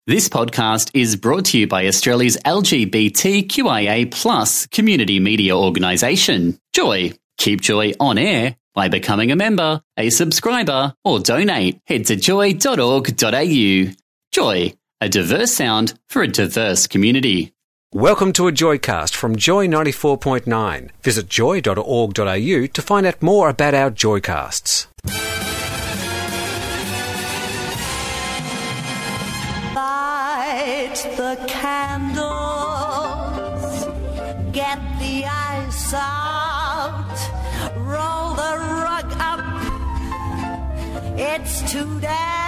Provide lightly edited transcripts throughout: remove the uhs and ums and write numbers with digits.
This podcast is brought to you by Australia's LGBTQIA+ community media organisation, Joy. Keep Joy on air by becoming a member, a subscriber, or donate. Head to joy.org.au. Joy, a diverse sound for a diverse community. Welcome to a Joycast from Joy 94.9. Visit joy.org.au to find out more about our Joycasts. Light the candles, get the ice out, roll the rug up, it's today.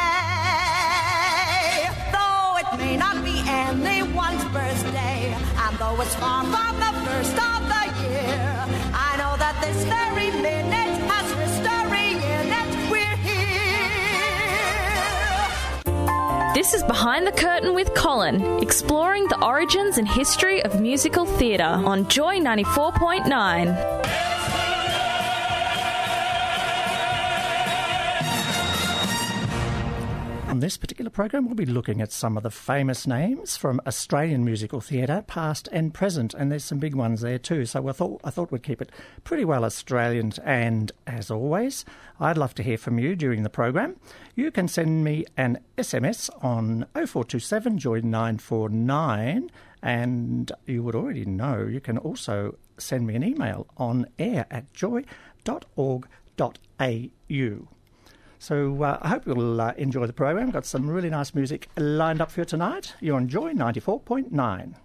Though it may not be anyone's birthday, and though it's far from the first of the year, I know that this very minute has history in it. We're here. This is Behind the Curtain with Colin, exploring the origins and history of musical theatre on Joy 94.9. On this particular program, we'll be looking at some of the famous names from Australian musical theatre, past and present, and there's some big ones there too. So I thought we'd keep it pretty well Australian. And as always, I'd love to hear from you during the program. You can send me an SMS on 0427 Joy 949, and you would already know you can also send me an email on air@joy.org.au. So I hope you'll enjoy the program. Got some really nice music lined up for you tonight. You're on Joy 94.9.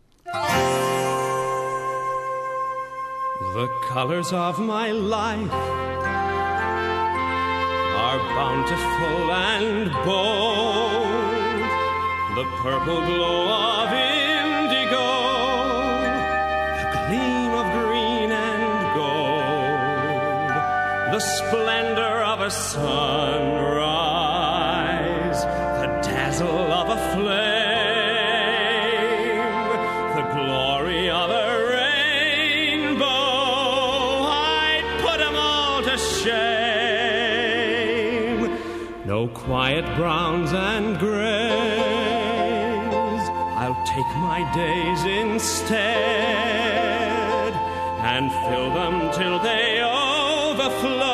The colours of my life are bountiful and bold. The purple glow of indigo, the gleam of green and gold, the splendour of a sunrise, the dazzle of a flame, the glory of a rainbow. I'd put 'em all to shame. No quiet browns and grays, I'll take my days instead and fill them till they overflow.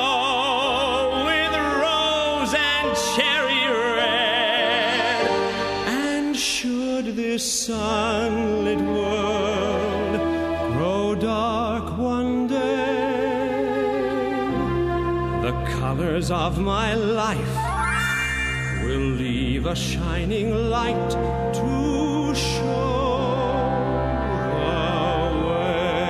This sunlit world grow dark one day, the colours of my life will leave a shining light to show the way.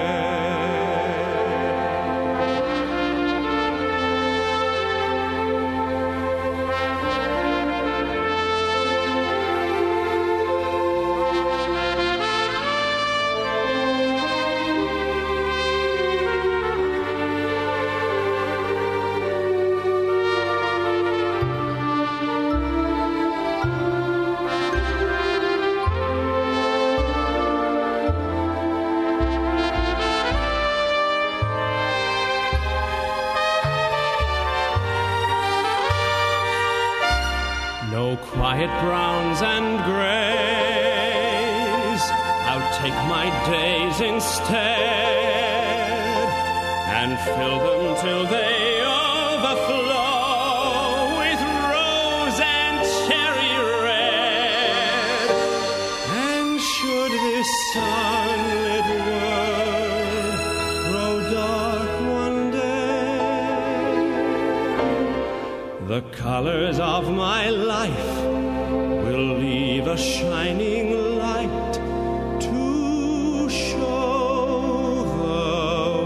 Quiet browns and greys, I'll take my days instead and fill them till they overflow with rose and cherry red. And should this sunlit world grow dark one day, the colours of my life will leave a shining light to show the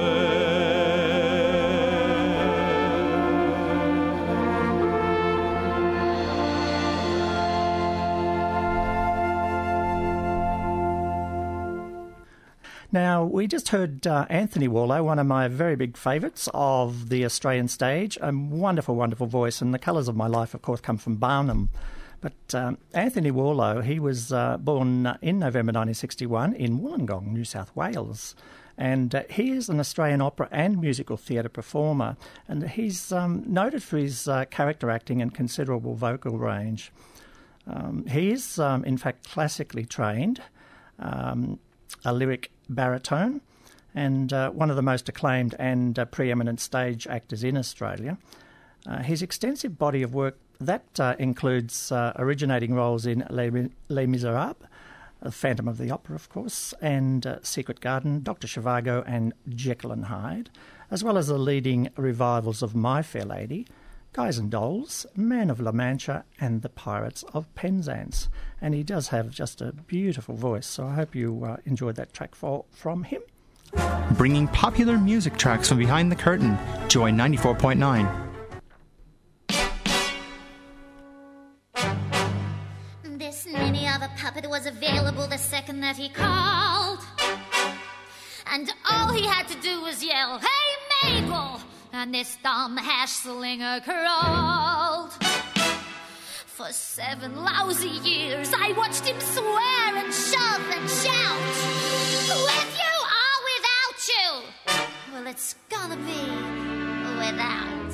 Now, we just heard Anthony Warlow, one of my very big favourites of the Australian stage. A wonderful, wonderful voice. And The Colours of My Life, of course, come from Barnum. But Anthony Warlow, he was born in November 1961 in Wollongong, New South Wales. And he is an Australian opera and musical theatre performer. And he's noted for his character acting and considerable vocal range. He is, in fact, classically trained, a lyric baritone, and one of the most acclaimed and preeminent stage actors in Australia. His extensive body of work, that includes originating roles in Les Miserables, Phantom of the Opera, of course, and Secret Garden, Dr. Zhivago and Jekyll and Hyde, as well as the leading revivals of My Fair Lady, Guys and Dolls, Man of La Mancha and The Pirates of Penzance. And he does have just a beautiful voice, so I hope you enjoyed that track from him. Bringing popular music tracks from behind the curtain, Joy 94.9. This mini of a puppet was available the second that he called. And all he had to do was yell, "Hey, Mabel!" And this dumb hash slinger crawled. For 7 lousy years, I watched him swear and shove and shout. With you or without you? Well, it's gonna be without.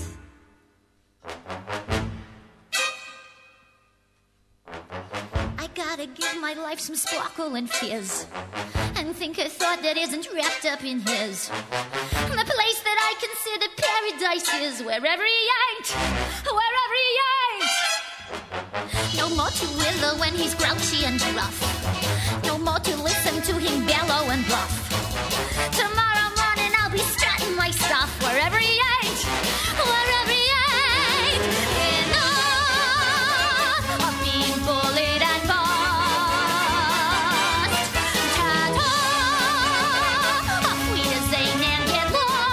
I gotta give my life some sparkle and fizz, and think a thought that isn't wrapped up in his. The place that I consider paradise is wherever he ain't, wherever he ain't. No more to wither when he's grouchy and rough. No more to listen to him bellow and bluff. Tomorrow morning I'll be strutting my stuff wherever he ain't, wherever he ain't. Enough of being bullied and bossed. Cut off Queen of Zane and get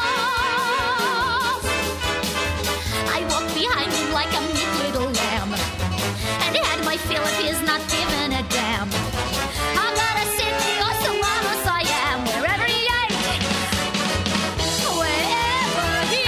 lost. I walk behind him like a meek little lamb, and had my fill of his not giving a damn. I'm not a Sydney or Solanos, I am wherever he ain't, wherever he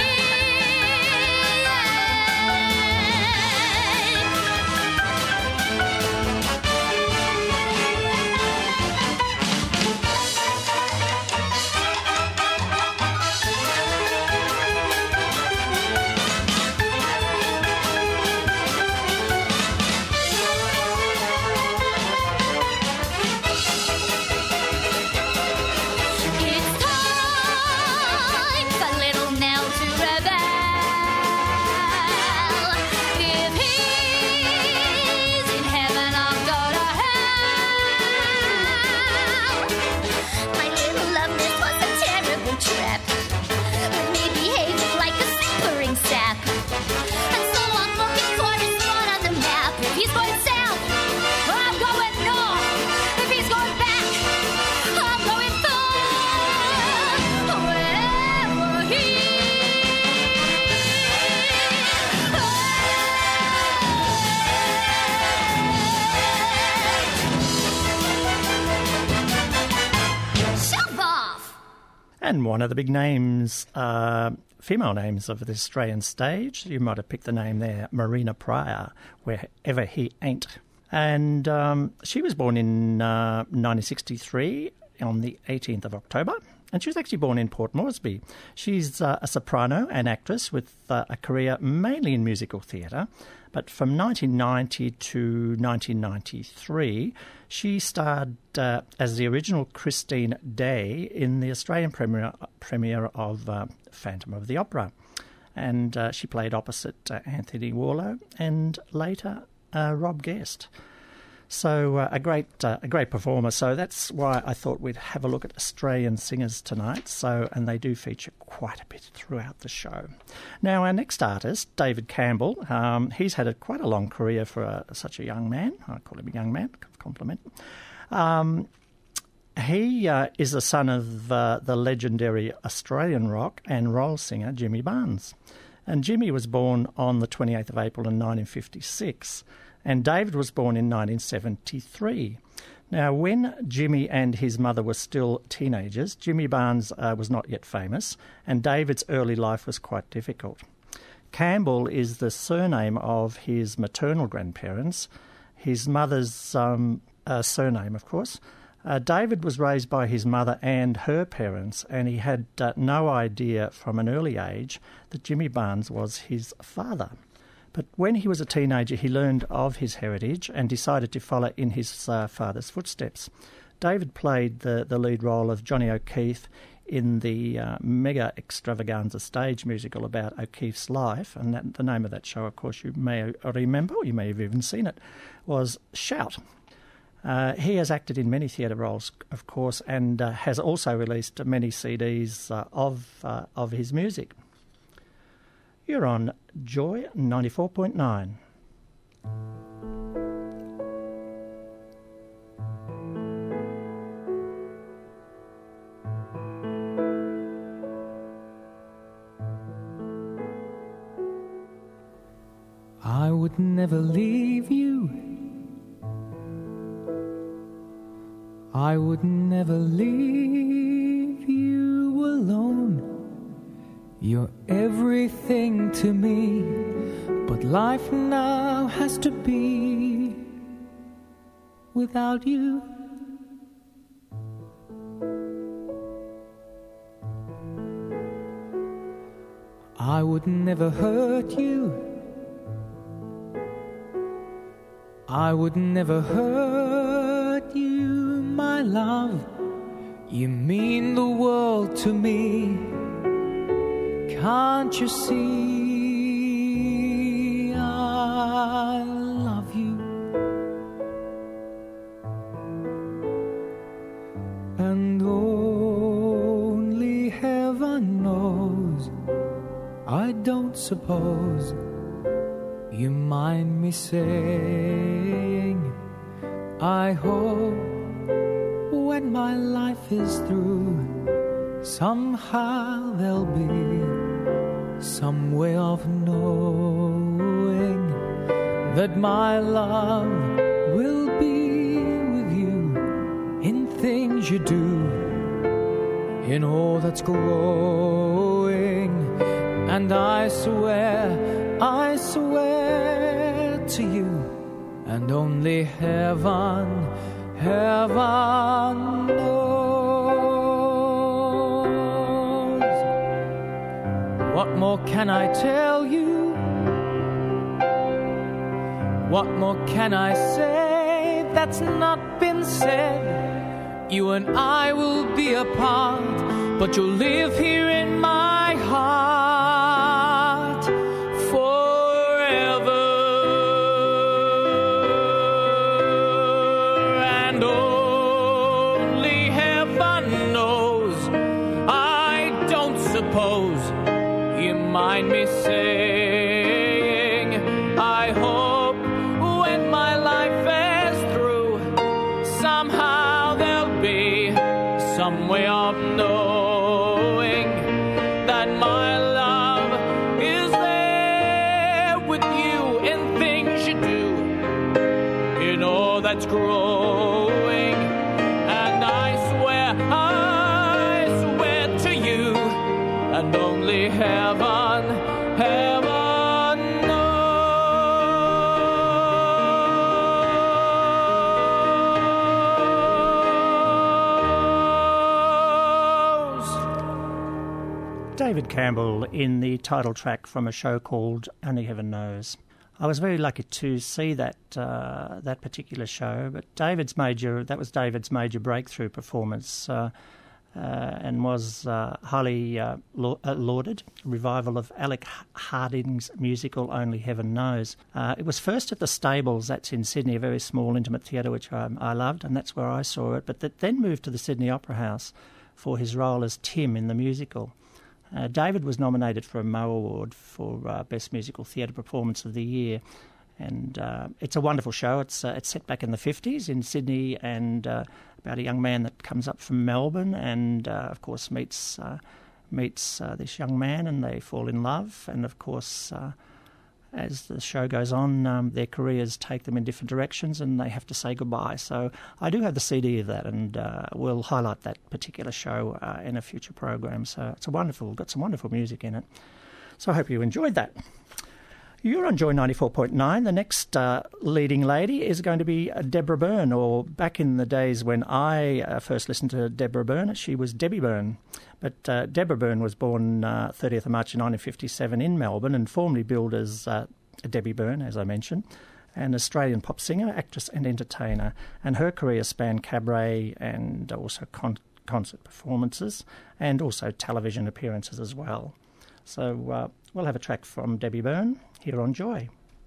It's time for little Nell to rebel. If he's in heaven, I'll go to hell. My little love, this was a terrible trap, with me behaving like a simpering sap. And so I'm looking for his spot on the map. If he's going south, I'm going north. If he's going back, I'm going forth. Wherever he shove off. And one of the big names, female names of the Australian stage, you might have picked the name there, Marina Pryor, wherever he ain't. And she was born in 1963 on the 18th of October, and she was actually born in Port Moresby. She's a soprano and actress with a career mainly in musical theatre, but from 1990 to 1993, she starred as the original Christine Day in the Australian premiere of Phantom of the Opera. And she played opposite Anthony Warlow and later Rob Guest. So a great performer. So that's why I thought we'd have a look at Australian singers tonight. And they do feature quite a bit throughout the show. Now our next artist, David Campbell, he's had quite a long career for such a young man. I call him a young man, compliment. He is the son of the legendary Australian rock and roll singer Jimmy Barnes. And Jimmy was born on the 28th of April in 1956. And David was born in 1973. Now, when Jimmy and his mother were still teenagers, Jimmy Barnes was not yet famous, and David's early life was quite difficult. Campbell is the surname of his maternal grandparents, his mother's surname, of course. David was raised by his mother and her parents, and he had no idea from an early age that Jimmy Barnes was his father. But when he was a teenager, he learned of his heritage and decided to follow in his father's footsteps. David played the lead role of Johnny O'Keefe in the mega extravaganza stage musical about O'Keefe's life, and the name of that show, of course, you may remember, or you may have even seen it, was Shout. He has acted in many theatre roles, of course, and has also released many CDs of his music. You're on Joy 94.9. I would never leave you. I would never leave you alone. You're everything to me, but life now has to be without you. I would never hurt you. I would never hurt you, my love. You mean the world to me. Can't you see I love you? And only heaven knows, I don't suppose you mind me saying, I hope when my life is through, somehow there'll be some way of knowing that my love will be with you in things you do, in all that's growing. And I swear to you, and only heaven knows. What more can I tell you? What more can I say that's not been said? You and I will be apart, but you'll live here in my heart forever. And only heaven knows, I don't suppose you mind me saying, I hope when my life is through, somehow there'll be some way of knowing that my love is there with you in things you do, in all that's growing. And I swear to you, and only heaven knows. David Campbell in the title track from a show called Only Heaven Knows. I was very lucky to see that particular show, but that was David's major breakthrough performance, and was highly lauded. Revival of Alec Harding's musical Only Heaven Knows. It was first at the Stables, that's in Sydney, a very small intimate theatre which I loved, and that's where I saw it, but that then moved to the Sydney Opera House for his role as Tim in the musical. David was nominated for a Mo Award for Best Musical Theatre Performance of the Year, and it's a wonderful show. It's set back in the 50s in Sydney, and about a young man that comes up from Melbourne and, of course, meets this young man, and they fall in love. And, of course, as the show goes on, their careers take them in different directions and they have to say goodbye. So I do have the CD of that, and we'll highlight that particular show in a future program. So it's got some wonderful music in it. So I hope you enjoyed that. You're on Joy 94.9. The next leading lady is going to be Deborah Byrne, or back in the days when I first listened to Deborah Byrne, she was Debbie Byrne. But Deborah Byrne was born 30th of March 1957 in Melbourne and formerly billed as Debbie Byrne, as I mentioned, an Australian pop singer, actress and entertainer, and her career spanned cabaret and also concert performances and also television appearances as well. So we'll have a track from Debbie Byrne here on Joy.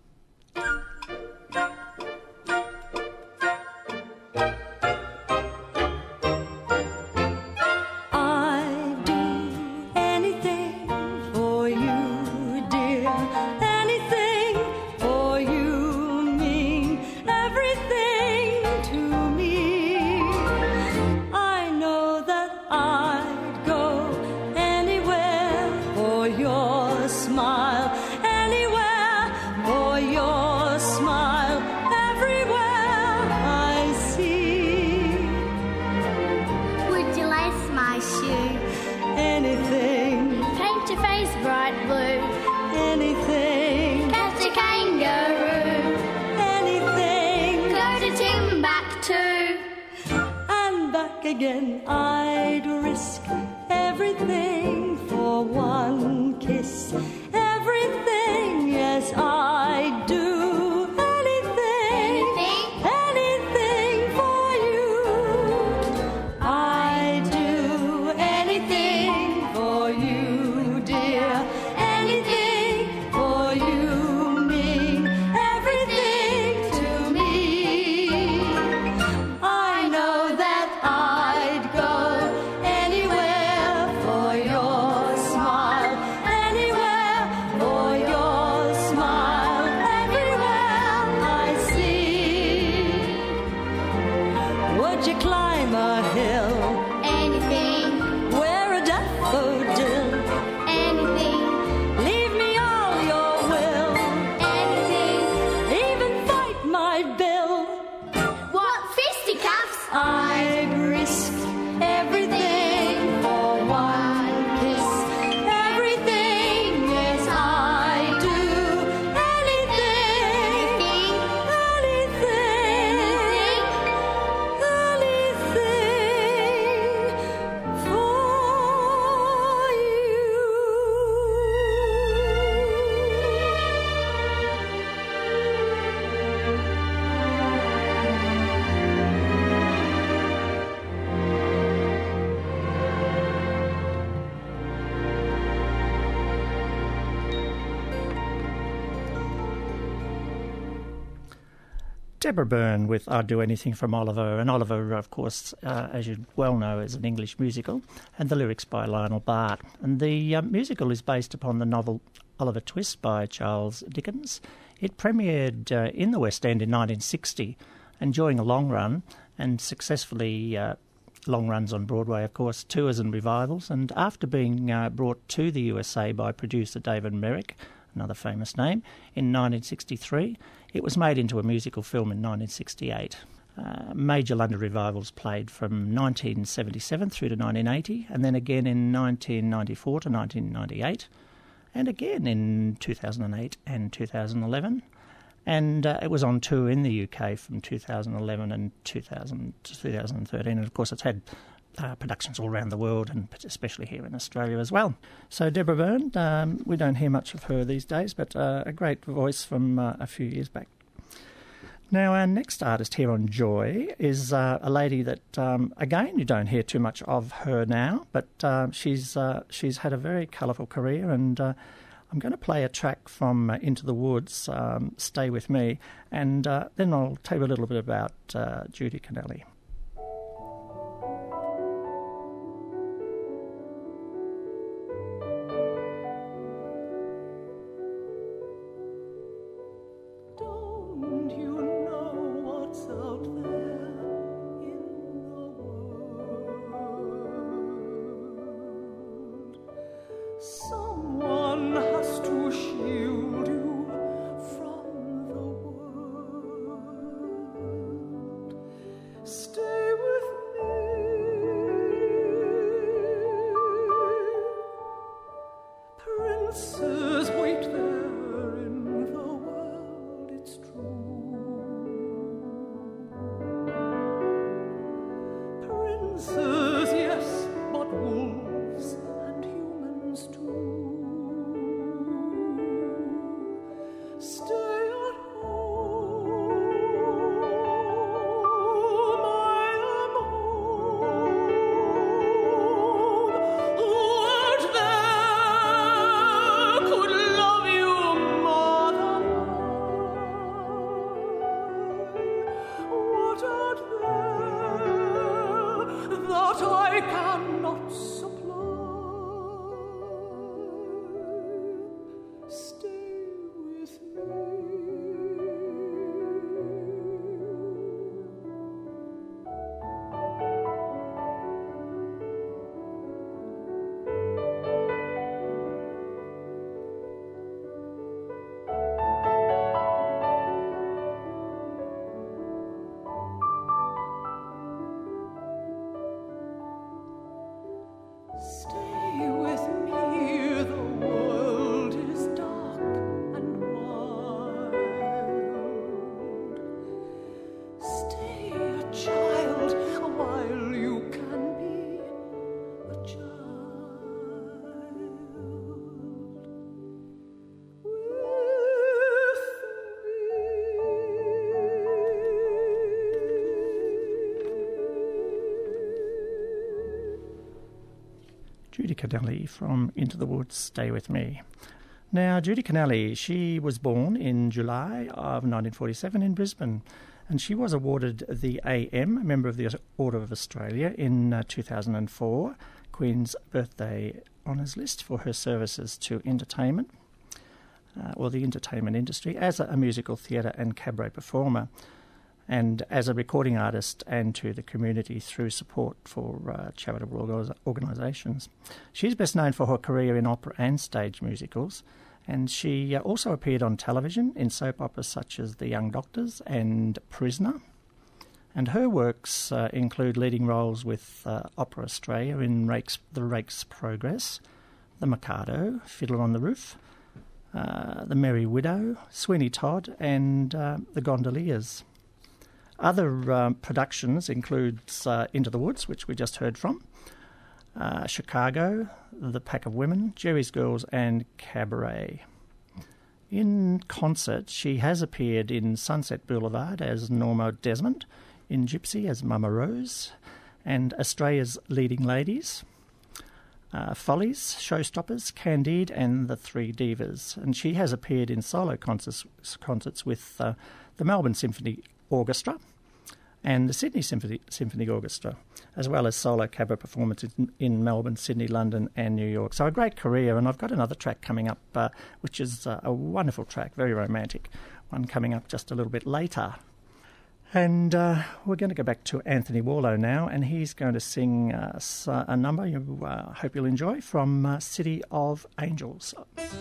Again, I'd risk everything for one kiss. Everything, yes, I'd do anything for you. I'd do anything for you, dear. Anything for you mean everything to me. I know that I'd go anywhere for your smile, anywhere for your smile, everywhere I see. Would you climb a hill? Anything. Wear a daffodil? Anything. Leave me all your will? Anything. Even fight my bill? What, fisticuffs? I'd risk everything for one kiss. Everything, yes, I do. Anything for Deborah Byrne with I'd Do Anything from Oliver. And Oliver, of course, as you well know, is an English musical, and the lyrics by Lionel Bart. And the musical is based upon the novel Oliver Twist by Charles Dickens. It premiered in the West End in 1960, enjoying a long run and successfully long runs on Broadway, of course, tours and revivals. And after being brought to the USA by producer David Merrick, another famous name, in 1963, it was made into a musical film in 1968. Major London revivals played from 1977 through to 1980, and then again in 1994 to 1998, and again in 2008 and 2011. And it was on tour in the UK from 2011 and 2000 to 2013, and of course it's had productions all around the world, and especially here in Australia as well. So Deborah Byrne, we don't hear much of her these days, but a great voice from a few years back. Now, our next artist here on Joy is a lady that, again, you don't hear too much of her now, but she's had a very colourful career, and I'm going to play a track from Into the Woods, Stay With Me, and then I'll tell you a little bit about Judy Connelly. Stay Judy Connelly from Into the Woods, Stay With Me. Now, Judy Connelly, she was born in July of 1947 in Brisbane, and she was awarded the AM, Member of the Order of Australia, in 2004, Queen's Birthday Honours List, for her services to entertainment, or the entertainment industry, as a musical theatre and cabaret performer, and as a recording artist, and to the community through support for charitable organisations. She's best known for her career in opera and stage musicals, and she also appeared on television in soap operas such as The Young Doctors and Prisoner. And her works include leading roles with Opera Australia in The Rake's Progress, The Mikado, Fiddler on the Roof, The Merry Widow, Sweeney Todd, and The Gondoliers. Other productions include Into the Woods, which we just heard from, Chicago, The Pack of Women, Jerry's Girls, and Cabaret. In concert, she has appeared in Sunset Boulevard as Norma Desmond, in Gypsy as Mama Rose, and Australia's Leading Ladies, Follies, Showstoppers, Candide, and The Three Divas. And she has appeared in solo concerts with the Melbourne Symphony Orchestra and the Sydney Symphony Orchestra, as well as solo cabaret performances in Melbourne, Sydney, London and New York. So a great career, and I've got another track coming up, which is a wonderful track, very romantic, one coming up just a little bit later. And we're going to go back to Anthony Warlow now, and he's going to sing a number you hope you'll enjoy from City of Angels.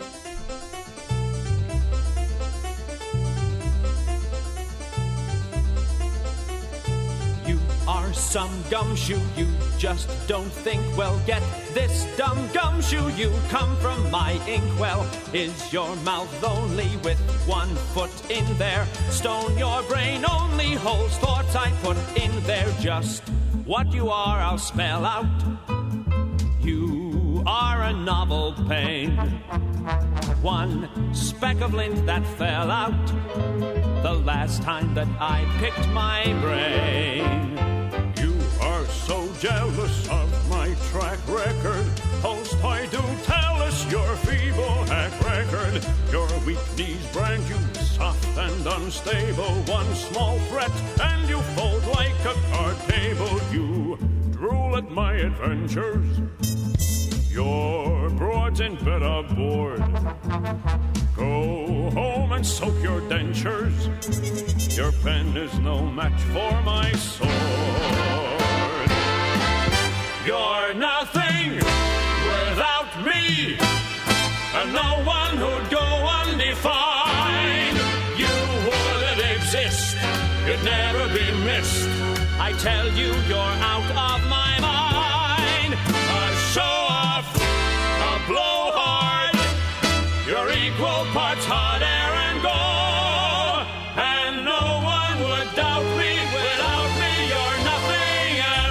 Are some gumshoe, you just don't think. Well, get this dumb gumshoe, you come from my inkwell. Is your mouth only with 1 foot in there? Stone, your brain only holds thoughts I put in there. Just what you are, I'll spell out. You are a novel pain, one speck of lint that fell out the last time that I picked my brain. So jealous of my track record. Host, I do tell us your feeble hack record. Your weak knees brand you soft and unstable. One small threat and you fold like a card table. You drool at my adventures. Your broads in bed are bored. Go home and soak your dentures. Your pen is no match for my sword. You're nothing without me, and no one who'd go undefined. You wouldn't exist, you'd never be missed. I tell you, you're out of my mind. A show-off, a blowhard, you're equal parts hot air and gold, and no one would doubt me. Without me, you're nothing at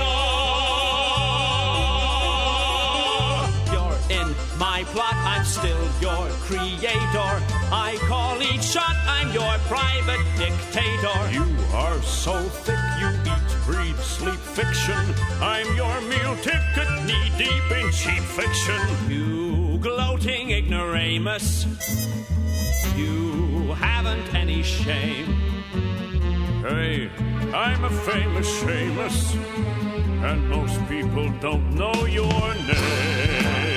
all. You're in my plot, I'm still your creator. I call each shot, I'm your private dictator. You are so thick, you eat, breathe, sleep fiction. I'm your meal ticket, knee-deep in cheap fiction. You gloating ignoramus, you haven't any shame. Hey, I'm a famous Seamus, and most people don't know your name.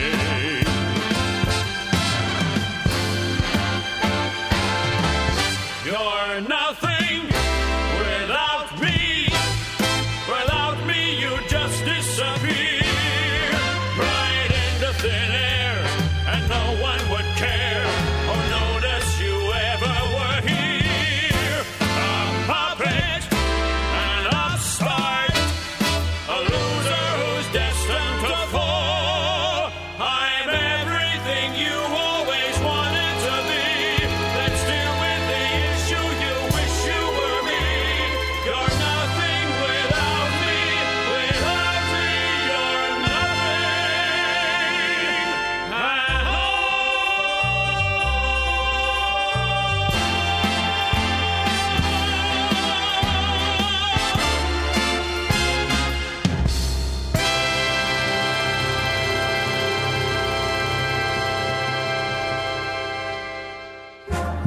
You're nothing without me. Without me, you just disappear right into thin air, and no one would care or notice you ever were here. A puppet and a start, a loser who's destined to fall.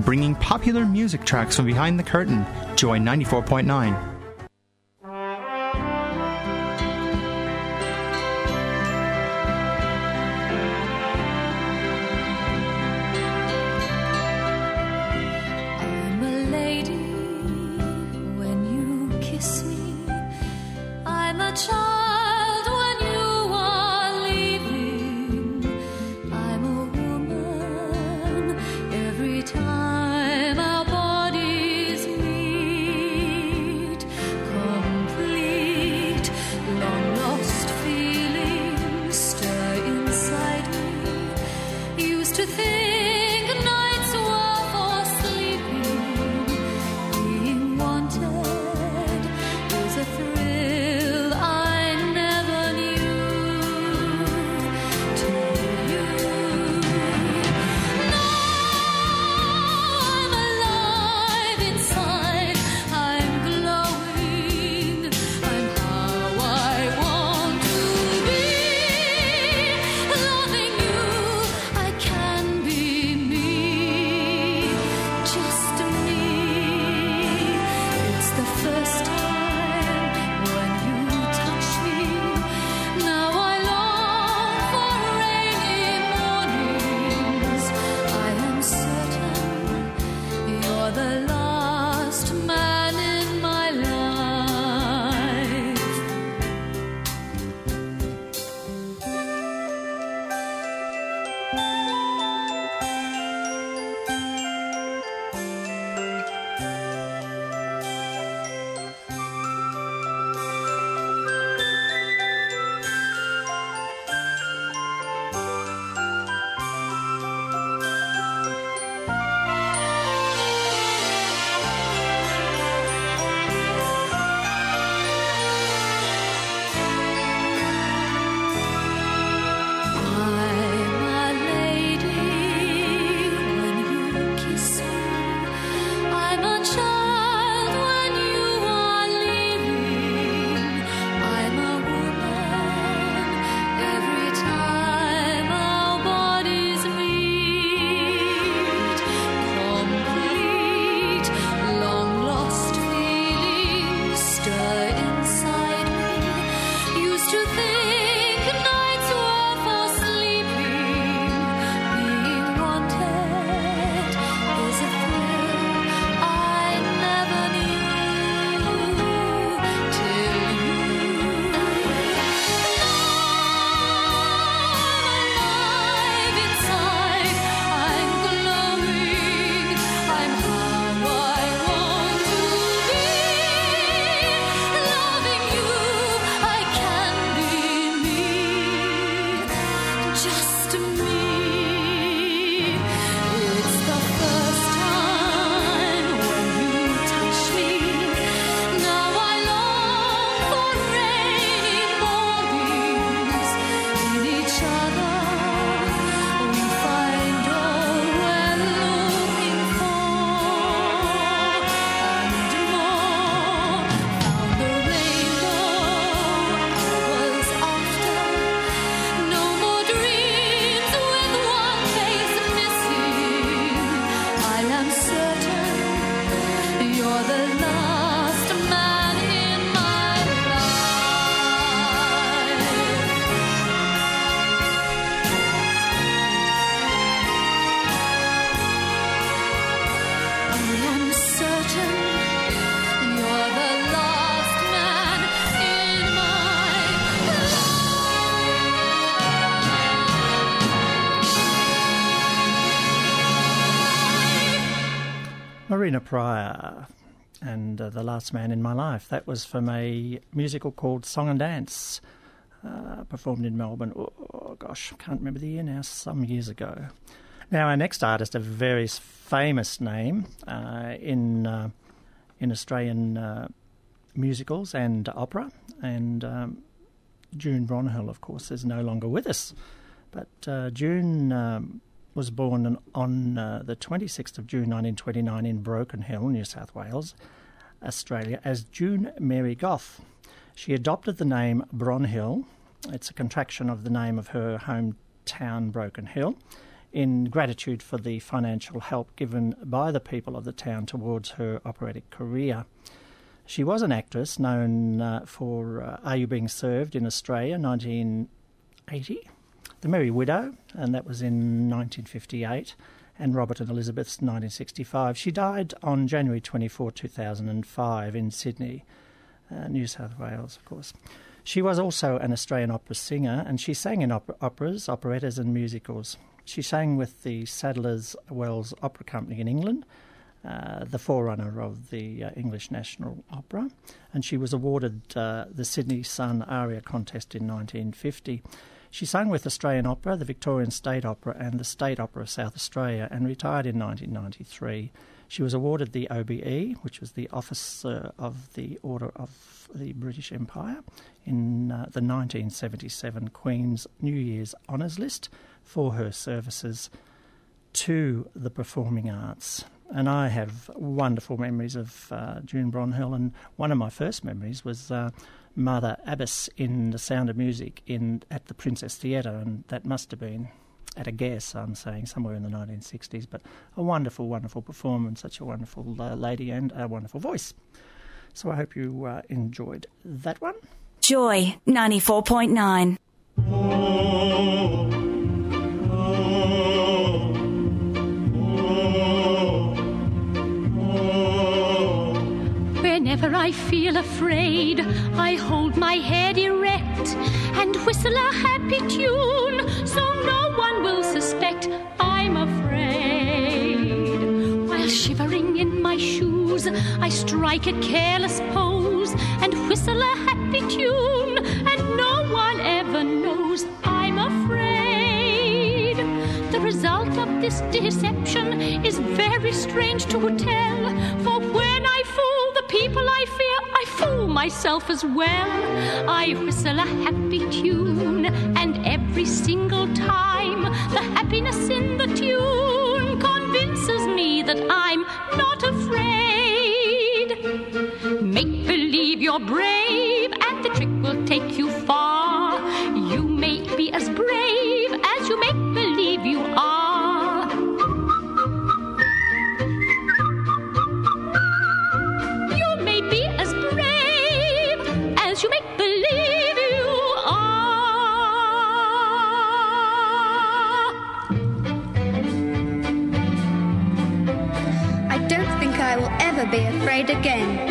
bringing popular music tracks from behind the curtain. Joy 94.9. I'm a lady when you kiss me. I'm a child when you are leaving. I'm a woman every time our bodies meet. Complete, long lost feelings stir inside me. Used to think nights were for sleeping. Being wanted is a thrill I never knew till you. Now I'm alive inside. I'm glowing. I'm how I want to be. Loving you, I can be me, just me. It's the first time when you touch me. Now I long for rainy mornings. I am certain you're the last man in my life. I'm a lady when you kiss me. I'm a child when you are leaving. I'm a woman every time our bodies meet. Complete, long lost feelings stir inside me. Used to think nights were for sleeping. Being wanted is a thrill I never knew till you. Now I'm alive inside. I'm glowing. I'm how I want to be. Loving you, I can be me, just me. It's the first time when you touch me. Now I long for rainy mornings. In each other we find all we're looking for and more. Found the rainbow I was after. No more dreams with one face missing. I am certain you're the last man in my life. I am certain you're the last man in my life. Marina Pryor and The Last Man in My Life. That was from a musical called Song and Dance, performed in Melbourne. Oh gosh, I can't remember the year now, some years ago. Now our next artist, a very famous name in Australian musicals and opera, and June Bronhill, of course, is no longer with us. But June was born on the 26th of June 1929 in Broken Hill, New South Wales, Australia, as June Mary Gough. She adopted the name Bronhill. It's a contraction of the name of her hometown, Broken Hill, in gratitude for the financial help given by the people of the town towards her operatic career. She was an actress known for Are You Being Served in Australia, 1980, The Merry Widow, and that was in 1958, and Robert and Elizabeth's 1965. She died on January 24, 2005 in Sydney, New South Wales, of course. She was also an Australian opera singer, and she sang in operas, operettas and musicals. She sang with the Sadler's Wells Opera Company in England, the forerunner of the English National Opera, and she was awarded the Sydney Sun Aria Contest in 1950. She sang with Australian Opera, the Victorian State Opera and the State Opera of South Australia, and retired in 1993. She was awarded the OBE, which was the Officer of the Order of the British Empire, in the 1977 Queen's New Year's Honours List for her services to the performing arts. And I have wonderful memories of June Bronhill, and one of my first memories was Mother Abbess in The Sound of Music at the Princess Theatre, and that must have been, at a guess, I'm saying, somewhere in the 1960s, but a wonderful, wonderful performance, such a wonderful lady and a wonderful voice. So I hope you enjoyed that one. Joy 94.9. Whenever I feel afraid, I hold my head erect and whistle a happy tune so no one will suspect I'm afraid. While shivering in my shoes, I strike a careless pose and whistle a happy tune, and no one ever knows I'm afraid. The result of this deception is very strange to tell, for when I fool the people I fear, I fool myself as well. I whistle a happy tune, and every single time the happiness in the tune convinces me that I'm not afraid. Make believe you're brave, and the trick will take you far. You may be as brave as you make believe you are. You may be as brave as you make believe you are. I don't think I will ever be afraid again.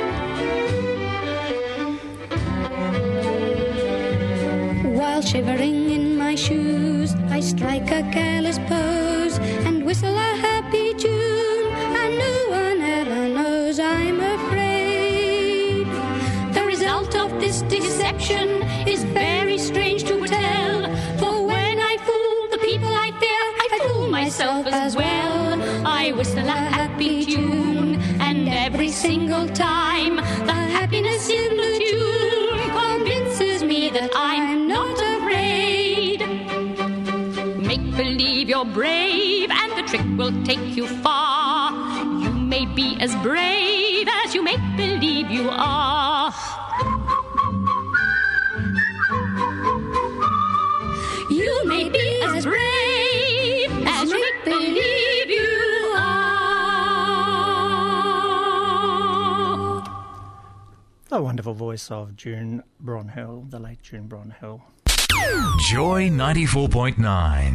While shivering in my shoes, I strike a careless pose and whistle a happy tune, and no one ever knows I'm afraid. The result of this deception is very strange to tell, for when I fool the people I fear, I fool myself as well. I whistle a happy tune, and every single time the happiness in the tune convinces me that I'm not afraid. Make believe you're brave, and the trick will take you far. You may be as brave as you make believe you are. You may be as brave as you make believe you are. The wonderful voice of June Bronhill, the late June Bronhill. Joy 94.9.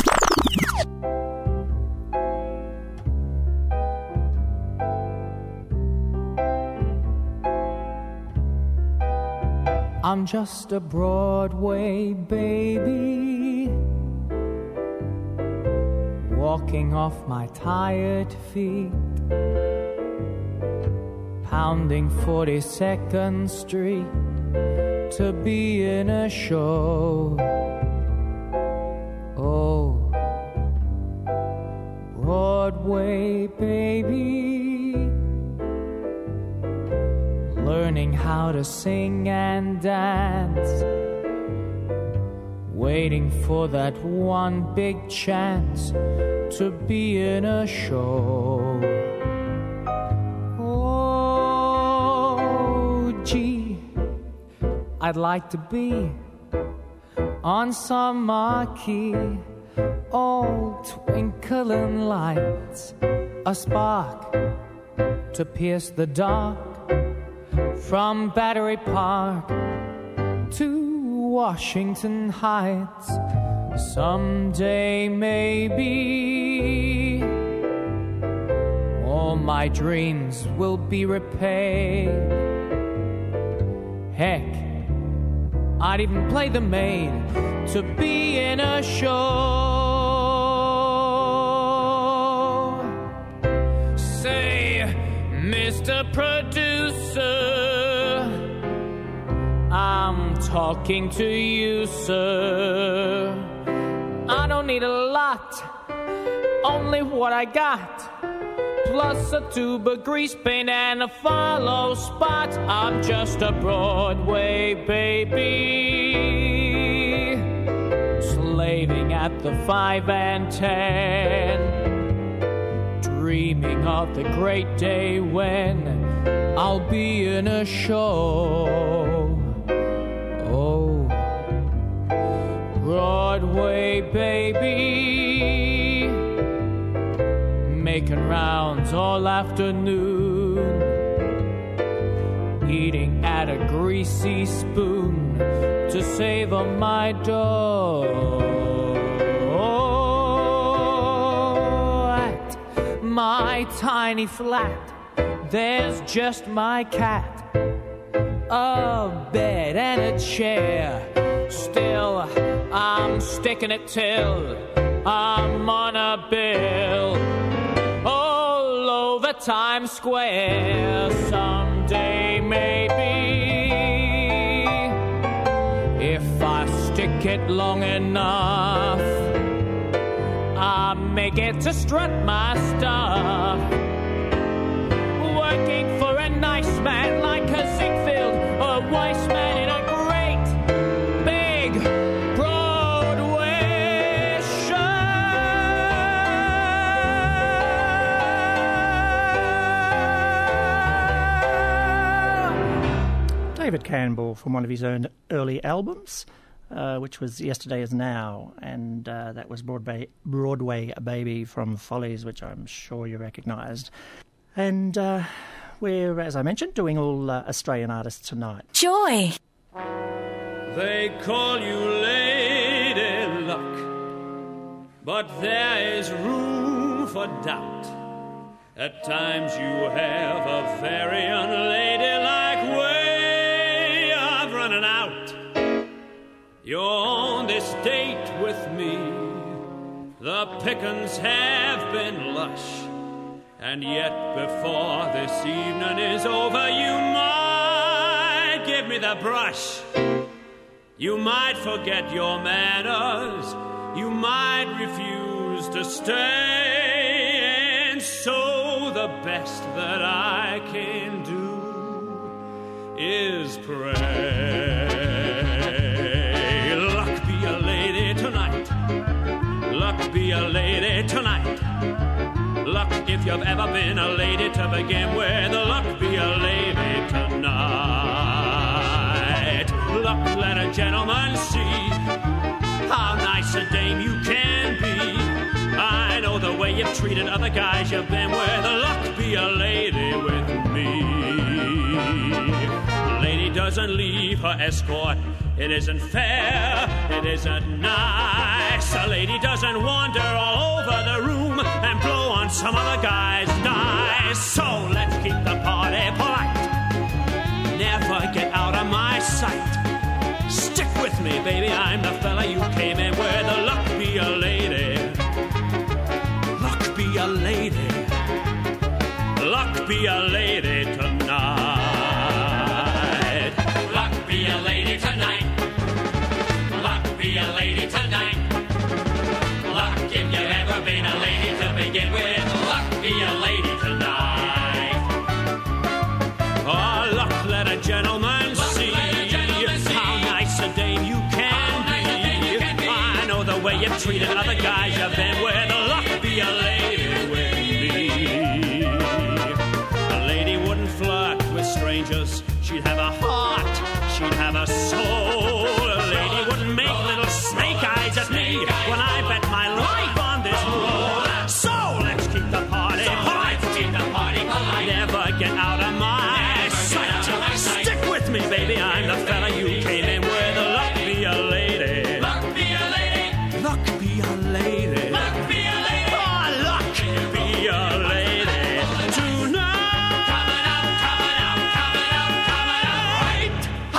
I'm just a Broadway baby, walking off my tired feet, pounding 42nd Street to be in a show. Oh, Broadway baby, learning how to sing and dance, waiting for that one big chance to be in a show. Oh, gee, I'd like to be on some marquee all twinkling lights, a spark to pierce the dark, from Battery Park to Washington Heights. Someday maybe all my dreams will be repaid. Heck, I'd even play the maid to be in a show. Say, Mr. Producer, I'm talking to you, sir. I don't need a lot, only what I got, plus a tube of grease paint and a follow spot. I'm just a Broadway baby, slaving at the 5 and 10, dreaming of the great day when I'll be in a show. Oh, Broadway baby, making rounds all afternoon, eating at a greasy spoon to savor my dough. At my tiny flat, there's just my cat, a bed and a chair. Still, I'm sticking it till I'm on a bill all over Times Square. Someday maybe, if I stick it long enough, I may get to strut my stuff, working for a nice man like a Ziegfeld, a wise man in a great big Broadway show. David Campbell from one of his own early albums, which was Yesterday Is Now, and that was Broadway Baby from Follies, which I'm sure you recognised. And we're, as I mentioned, doing all Australian artists tonight. Joy! They call you Lady Luck, but there is room for doubt. At times you have a very unladylike way of running out. You're on this date with me, the pickings have been lush, and yet before this evening is over, you might give me the brush. You might forget your manners, you might refuse to stay, and so the best that I can do is pray. Luck be a lady tonight, luck be a lady tonight. Luck, if you've ever been a lady to begin with, luck be a lady tonight. Luck, let a gentleman see how nice a dame you can be. I know the way you've treated other guys you've been with. Luck, be a lady with me. A lady doesn't leave her escort, it isn't fair, it isn't nice. A lady doesn't wander all over the room and blow on some other guy's dice. So let's keep the party polite, never get out of my sight. Stick with me, baby, I'm the fella you came in with. Luck be a lady, luck be a lady, luck be a lady tonight. Luck be a lady tonight, luck be a lady tonight. Luck, if you've ever been a lady to begin with, luck be a lady tonight. Oh, luck, let a gentleman see how nice a dame you can be. I know the way you've treated other guys you've been with. Luck, be a lady with me. A lady wouldn't flirt with strangers. She'd have a heart, she'd have a soul. A lady wouldn't make little snake eyes at me when I bet my I'm the fella you came in with. Luck be a lady. Luck be a lady. Luck be a lady. Luck be a lady. Oh, luck be a lady. Tonight. Coming up, coming up, coming up, coming up. Right.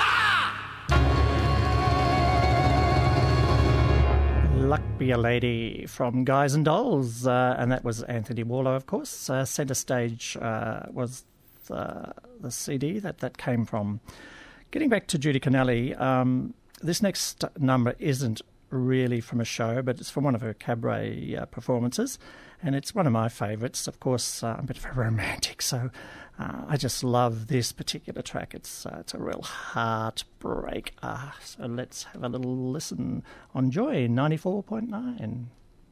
Ha! Luck Be a Lady from Guys and Dolls, and that was Anthony Warlow, of course. Centre Stage was the CD that came from. Getting back to Judy Connelly, this next number isn't really from a show, but it's from one of her cabaret performances, and it's one of my favourites. Of course, I'm a bit of a romantic, so I just love this particular track. It's a real heartbreak. So let's have a little listen on Joy 94.9.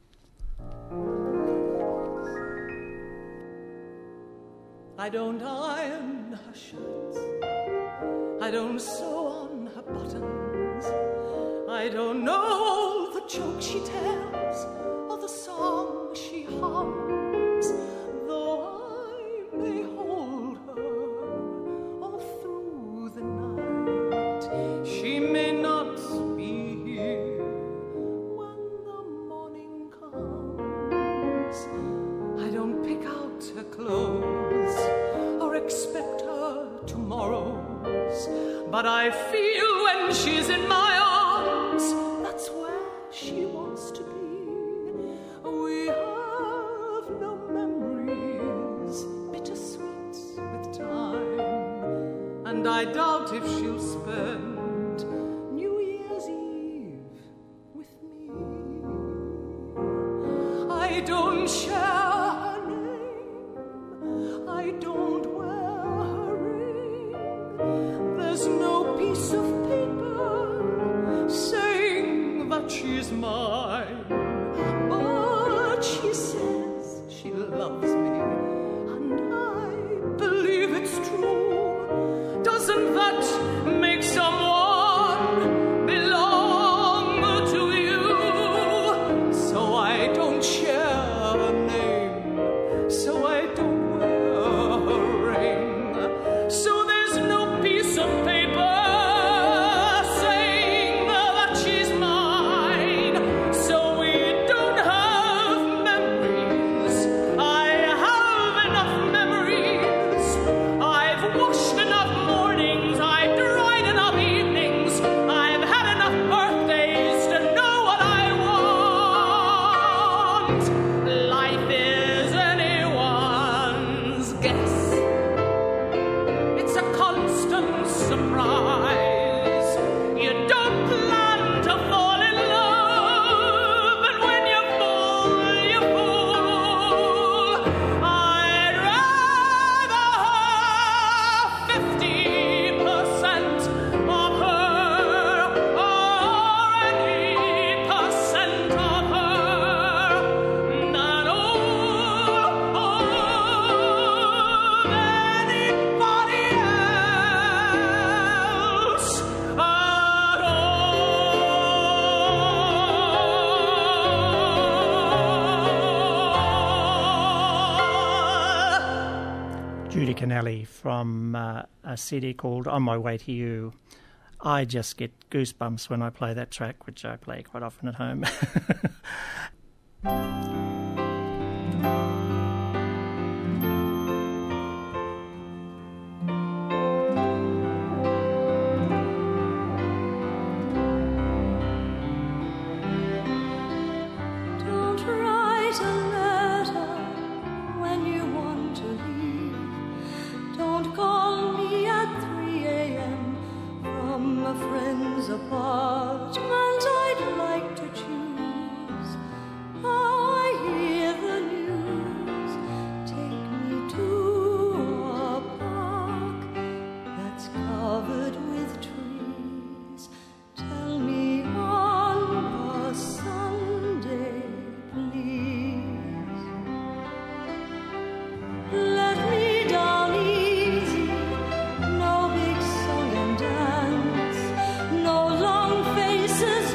I don't iron her shirts, I don't sew on her buttons, I don't know all the jokes she tells or the songs she hums, though I may hold her all through the night. She may not be here when the morning comes. I don't pick out her clothes or expect her tomorrows, but I feel when she's in my arms, that's where she wants to be. We have no memories, bittersweet with time, and I doubt if she'll spend New Year's Eve with me. I don't share her name, I don't wear her ring, there's no piece of paper saying that she's mine, but she says she loves me, and I believe it's true. Doesn't that make someone belong to you? So I don't share her name, so I don't wear her ring, so there's no piece of paper saying that she's mine. So we don't have memories. I have enough memories. I've washed enough mornings. I've dried enough evenings. I've had enough birthdays to know what I want. Life is anyone's guess. It's a constant surprise. You don't plan to fall in love, and when you fall, you fall. I'd rather have 50% of her or any percent of her than all of anybody else at all. Judy Connelly from a CD called On My Way to You. I just get goosebumps when I play that track, which I play quite often at home. Don't write a letter when you want to leave. Don't call me at 3 a.m. from a friend's apartment. I'd like to choose how I hear the news. Take me to a park that's covered with trees. Tell me on a Sunday, please. Let me down easy, no big song and dance, no long faces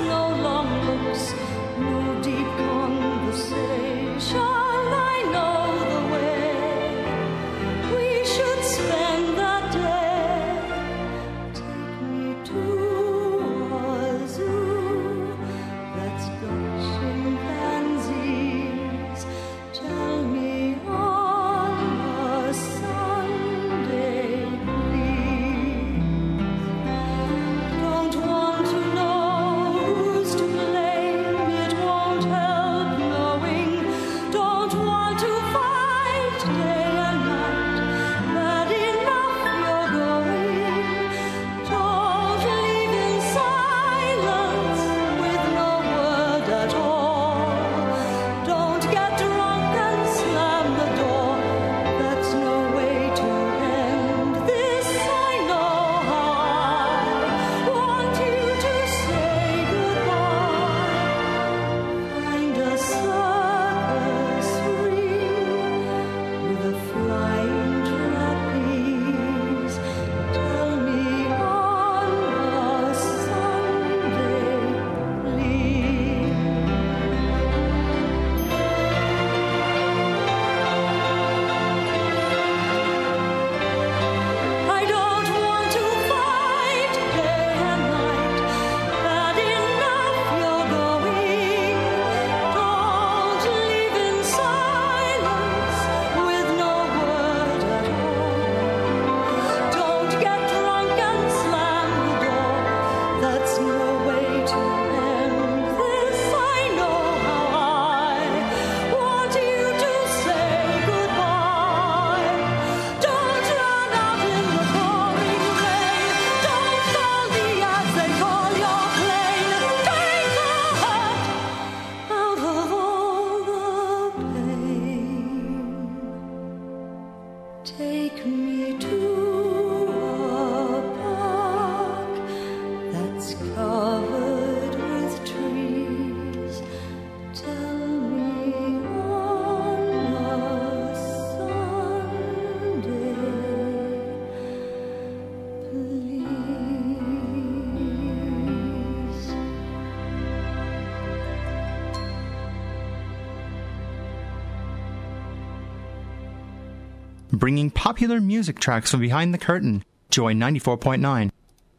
bringing popular music tracks from behind the curtain. Joy 94.9.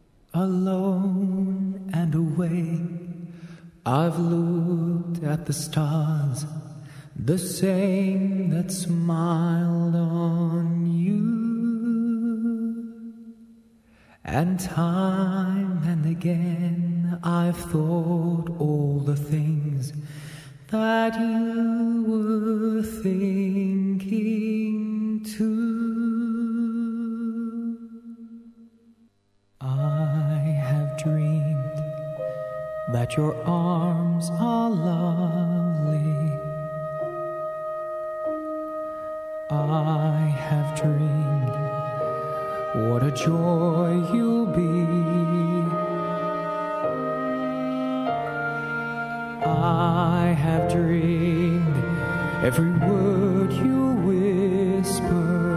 Alone and away, I've looked at the stars, the same that smiled on you. And time and again I've thought all the things that you were thinking too. I have dreamed that your arms are lovely. I have dreamed what a joy you'll be. I have dreamed every word you whisper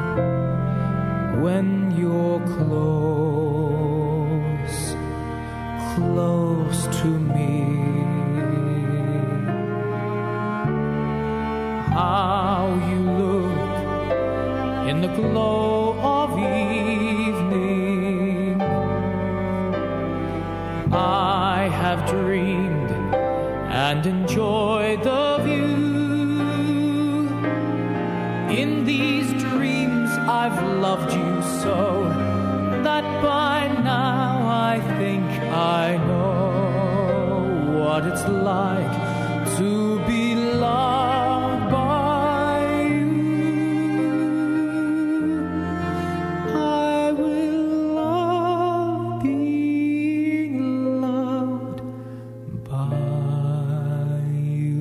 when you're close to me. How you look in the glow of evening. I have dreamed and enjoyed the view. In these dreams I've loved you so that by now I think I know what it's like to be loved by you. I will love being loved by you.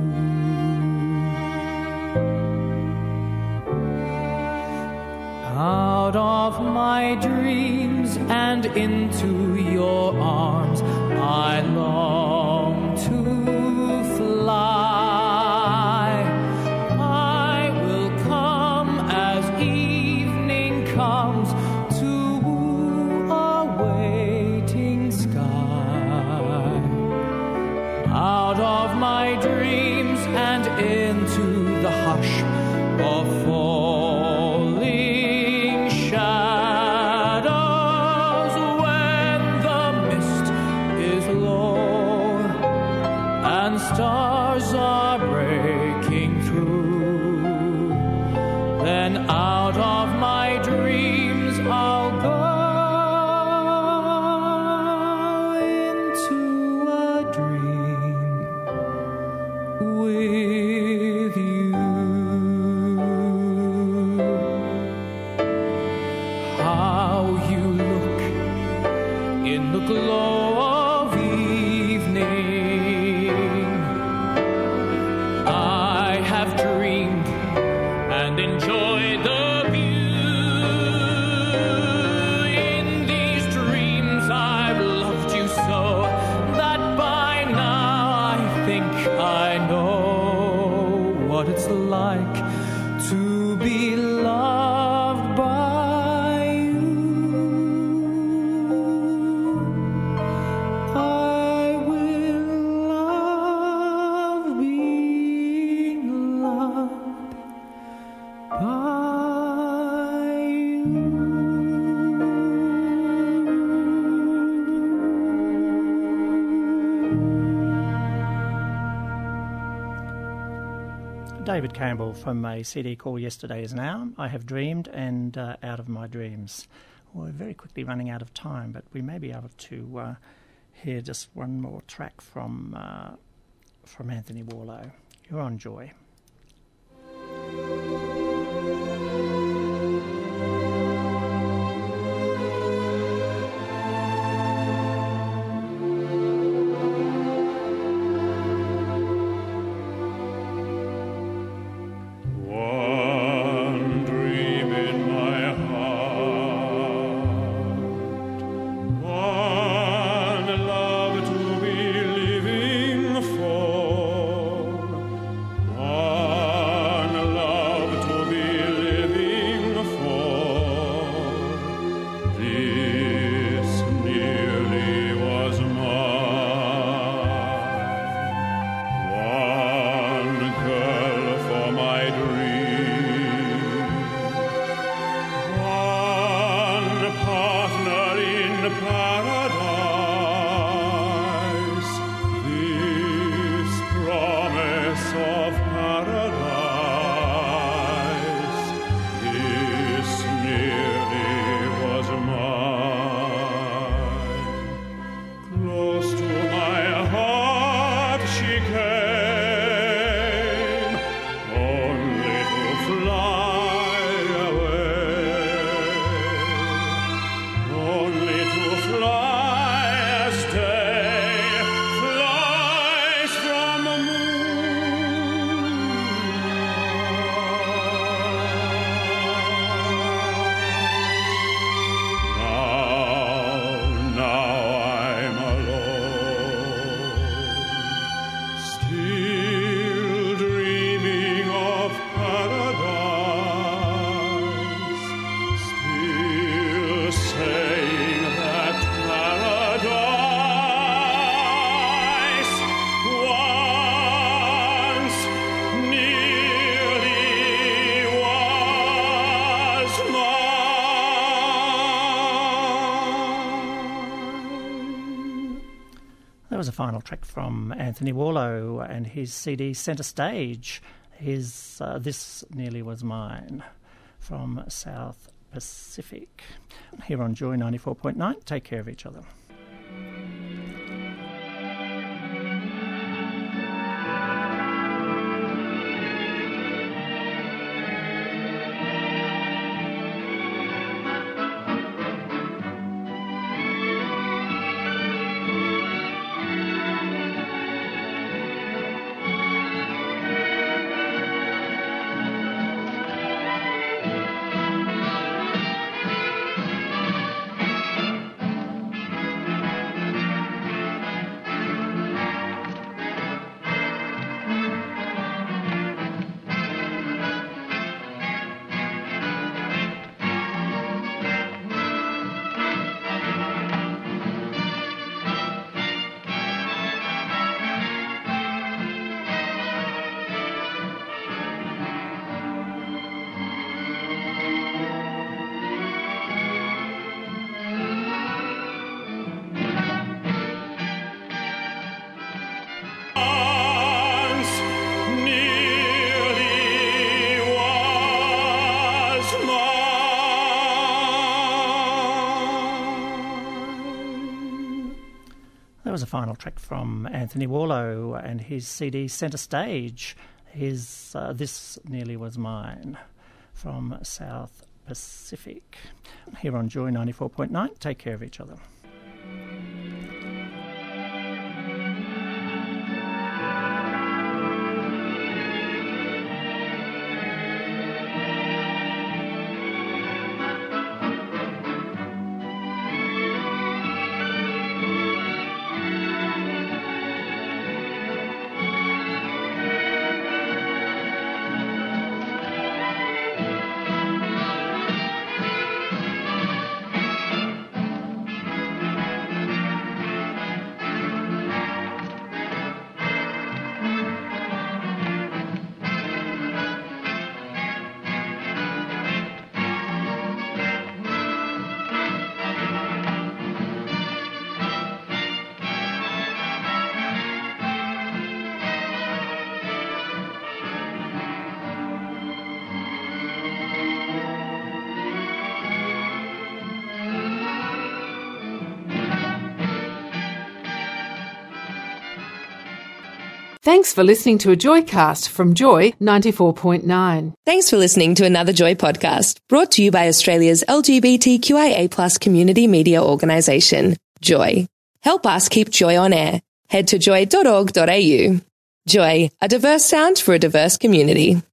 Out of my dreams and into your arms I long to fly. I will come as evening comes to woo a waiting sky. Out of my dreams and into the hush of falling shadows, when the mist is low and stars are breaking through, then out of my dreams I'll go into a dream with you. How you look in the glow of evening. I have dreamed and enjoyed the view. In these dreams I've loved you so that by now I think I know what it's like to be loved by you. I will love being loved by you. David Campbell from a CD called Yesterday Is Now. I have dreamed and Out of My Dreams. We're very quickly running out of time, but we may be able to hear just one more track from Anthony Warlow. You're on Joy. One dream in my heart, one love to be living for, one was a final track from Anthony Warlow and his CD Centre Stage. His This Nearly Was Mine from South Pacific. Here on Joy 94.9, take care of each other. That was a final track from Anthony Warlow and his CD Centre Stage. His This Nearly Was Mine from South Pacific. Here on Joy 94.9, take care of each other. Thanks for listening to a Joycast from Joy 94.9. Thanks for listening to another Joy podcast, brought to you by Australia's LGBTQIA+ community media organisation, Joy. Help us keep Joy on air. Head to joy.org.au. Joy, a diverse sound for a diverse community.